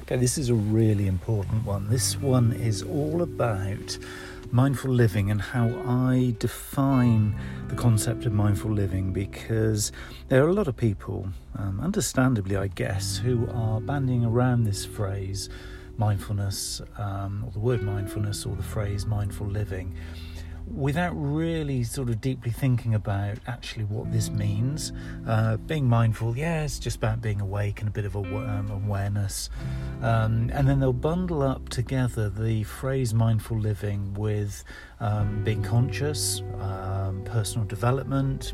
Okay, this is a really important one. This one is all about mindful living and how I define the concept of mindful living, because there are a lot of people, understandably I guess, who are bandying around this phrase mindfulness, or the word mindfulness, or the phrase mindful living, without really sort of deeply thinking about actually what this means. Being mindful, it's just about being awake and a bit of awareness. And then they'll bundle up together the phrase mindful living with being conscious, personal development,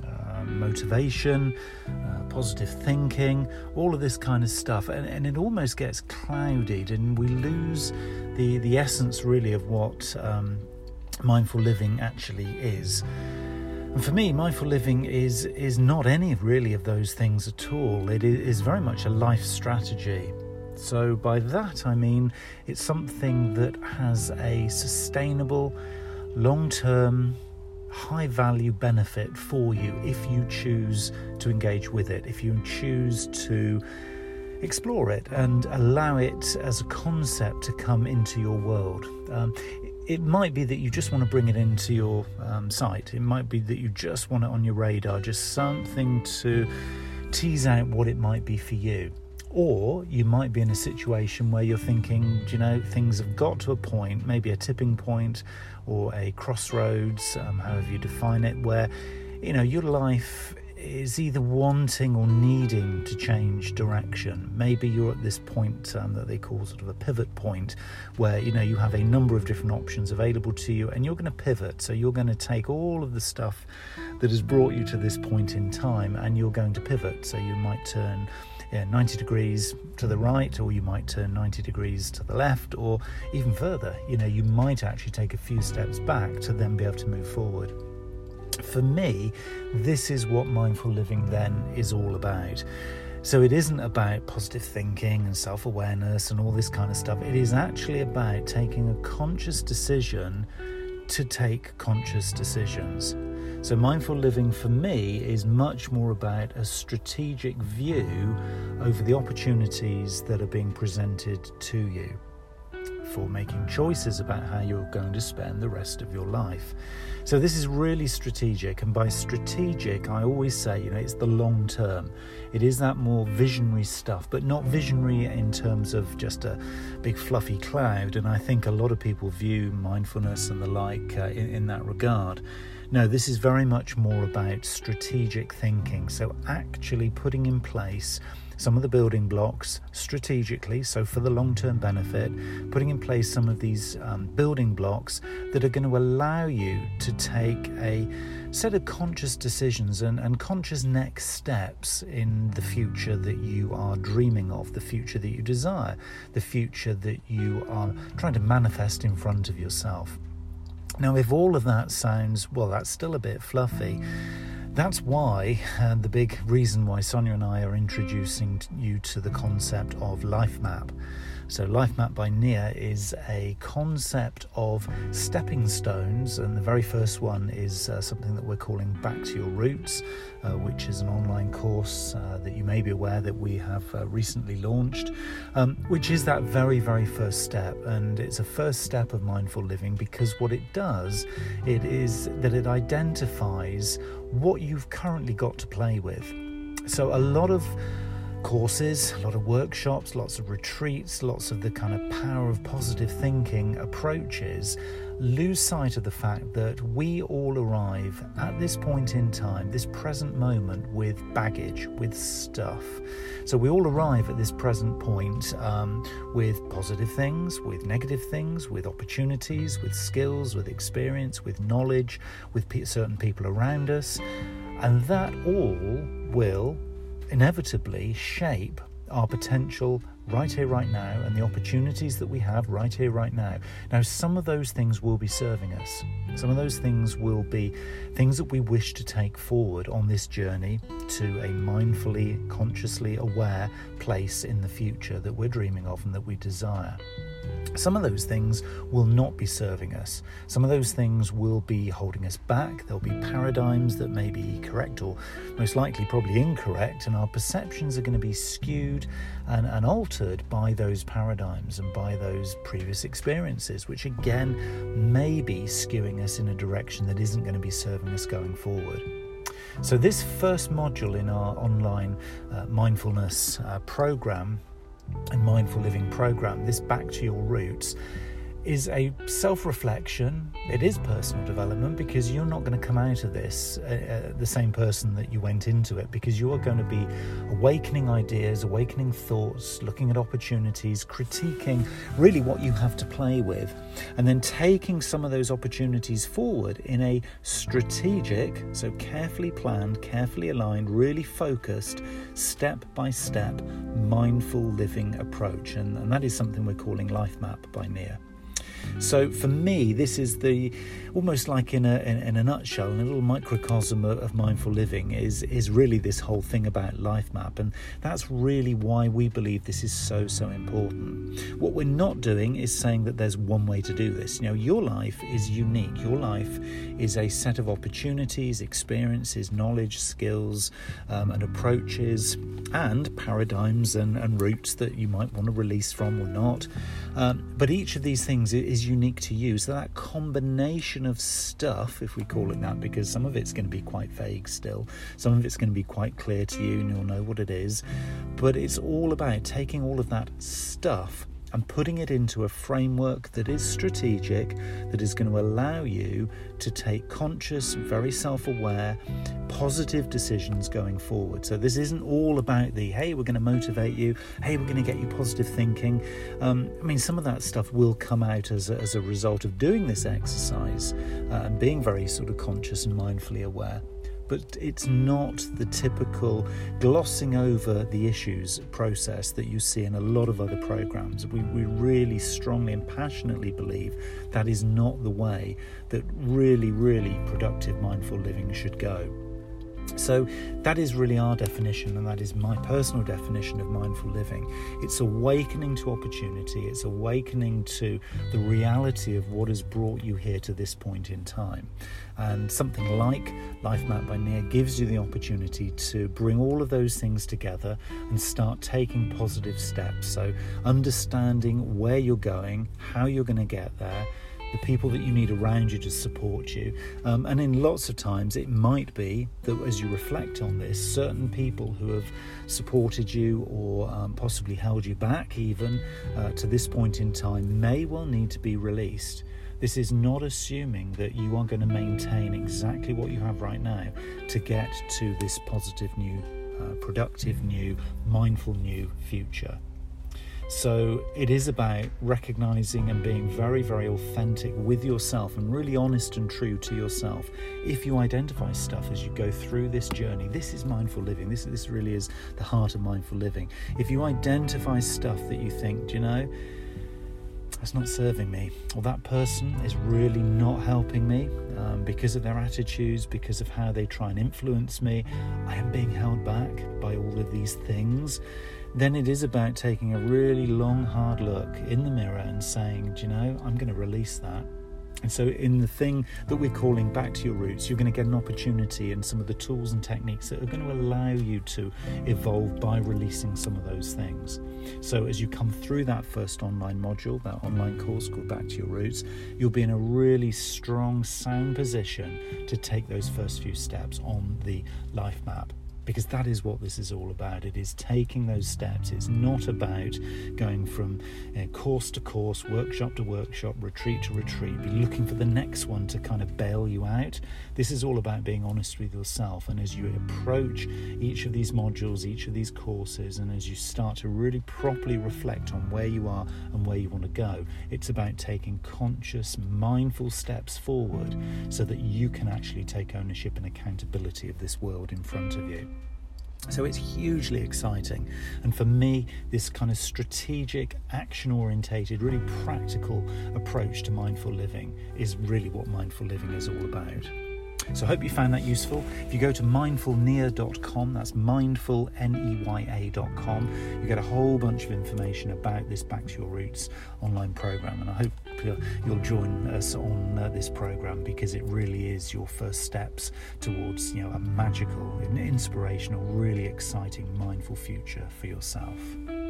motivation, positive thinking, all of this kind of stuff, and it almost gets clouded, and we lose the essence really of what mindful living actually is. And for me, mindful living is not any really of those things at all. It is very much a life strategy. So by that I mean it's something that has a sustainable, long-term, high-value benefit for you if you choose to engage with it, if you choose to explore it and allow it as a concept to come into your world. It might be that you just want to bring it into your sight. It might be that you just want it on your radar, just something to tease out what it might be for you. Or you might be in a situation where you're thinking, things have got to a point, maybe a tipping point or a crossroads, however you define it, where, your life is either wanting or needing to change direction. Maybe you're at this point that they call sort of a pivot point, where you have a number of different options available to you, and you're going to pivot. So you're going to take all of the stuff that has brought you to this point in time, and you're going to pivot. So you might turn 90 degrees to the right, or you might turn 90 degrees to the left, or even further. You might actually take a few steps back to then be able to move forward. For me, this is what mindful living then is all about. So it isn't about positive thinking and self-awareness and all this kind of stuff. It is actually about taking a conscious decision to take conscious decisions. So mindful living for me is much more about a strategic view over the opportunities that are being presented to you for making choices about how you're going to spend the rest of your life. So this is really strategic, and by strategic I always say, it's the long term. It is that more visionary stuff, but not visionary in terms of just a big fluffy cloud, and I think a lot of people view mindfulness and the like in that regard. No, this is very much more about strategic thinking, so actually putting in place some of the building blocks strategically, so for the long-term benefit, putting in place some of these building blocks that are going to allow you to take a set of conscious decisions and conscious next steps in the future that you are dreaming of, the future that you desire, the future that you are trying to manifest in front of yourself. Now, if all of that sounds, that's still a bit fluffy, that's why, the big reason why Sonia and I are introducing you to the concept of Life Map. So Life Map by Nia is a concept of stepping stones, and the very first one is something that we're calling Back to Your Roots, which is an online course that you may be aware that we have recently launched, which is that very, very first step. And it's a first step of mindful living, because what it does, it is that it identifies what you've currently got to play with. So a lot of courses, a lot of workshops, lots of retreats, lots of the kind of power of positive thinking approaches lose sight of the fact that we all arrive at this point in time, this present moment, with baggage, with stuff. So we all arrive at this present point with positive things, with negative things, with opportunities, with skills, with experience, with knowledge, with certain people around us, and that all will inevitably shape our potential right here, right now, and the opportunities that we have right here, right now. Now, some of those things will be serving us. Some of those things will be things that we wish to take forward on this journey to a mindfully, consciously aware place in the future that we're dreaming of and that we desire. Some of those things will not be serving us. Some of those things will be holding us back. There'll be paradigms that may be correct or most likely probably incorrect, and our perceptions are going to be skewed and altered by those paradigms and by those previous experiences, which again may be skewing us in a direction that isn't going to be serving us going forward. So this first module in our online mindfulness program and mindful living program, this Back to Your Roots, is a self-reflection. It is personal development, because you're not going to come out of this the same person that you went into it, because you are going to be awakening ideas, awakening thoughts, looking at opportunities, critiquing really what you have to play with, and then taking some of those opportunities forward in a strategic, so carefully planned, carefully aligned, really focused, step-by-step, mindful living approach. And that is something we're calling Life Map by Nia. So for me, this is the almost like in a nutshell, in a little microcosm of mindful living is really this whole thing about Life Map, and that's really why we believe this is so important. What we're not doing is saying that there's one way to do this. You know, your life is unique. Your life is a set of opportunities, experiences, knowledge, skills, and approaches, and paradigms and routes that you might want to release from or not. But each of these things is unique to you. So that combination of stuff, if we call it that, because some of it's going to be quite vague still, some of it's going to be quite clear to you and you'll know what it is, but it's all about taking all of that stuff and putting it into a framework that is strategic, that is going to allow you to take conscious, very self-aware, positive decisions going forward. So this isn't all about the, hey, we're going to motivate you, hey, we're going to get you positive thinking. Some of that stuff will come out as a result of doing this exercise and being very sort of conscious and mindfully aware. But it's not the typical glossing over the issues process that you see in a lot of other programs. We really strongly and passionately believe that is not the way that really, really productive mindful living should go. So that is really our definition, and that is my personal definition of mindful living. It's awakening to opportunity. It's awakening to the reality of what has brought you here to this point in time. And something like Life Map by Nia gives you the opportunity to bring all of those things together and start taking positive steps. So understanding where you're going, how you're going to get there, the people that you need around you to support you. And in lots of times it might be that as you reflect on this, certain people who have supported you or possibly held you back even to this point in time may well need to be released. This is not assuming that you are going to maintain exactly what you have right now to get to this positive new, productive new, mindful new future. So it is about recognizing and being very, very authentic with yourself and really honest and true to yourself. If you identify stuff as you go through this journey, this is mindful living. This really is the heart of mindful living. If you identify stuff that you think, do you know, that's not serving me, or that person is really not helping me because of their attitudes, because of how they try and influence me, I am being held back by all of these things, then it is about taking a really long, hard look in the mirror and saying, do you know, I'm going to release that. And so in the thing that we're calling Back to Your Roots, you're going to get an opportunity and some of the tools and techniques that are going to allow you to evolve by releasing some of those things. So as you come through that first online module, that online course called Back to Your Roots, you'll be in a really strong, sound position to take those first few steps on the Life Map. Because that is what this is all about. It is taking those steps. It's not about going from course to course, workshop to workshop, retreat to retreat, be looking for the next one to kind of bail you out. This is all about being honest with yourself. And as you approach each of these modules, each of these courses, and as you start to really properly reflect on where you are and where you want to go, it's about taking conscious, mindful steps forward so that you can actually take ownership and accountability of this world in front of you. So it's hugely exciting, and for me this kind of strategic, action-orientated, really practical approach to mindful living is really what mindful living is all about. So I hope you found that useful. If you go to mindfulneya.com, that's mindfulneya.com, you get a whole bunch of information about this Back to Your Roots online program, and I hope you'll join us on this program, because it really is your first steps towards a magical, inspirational, really exciting, mindful future for yourself.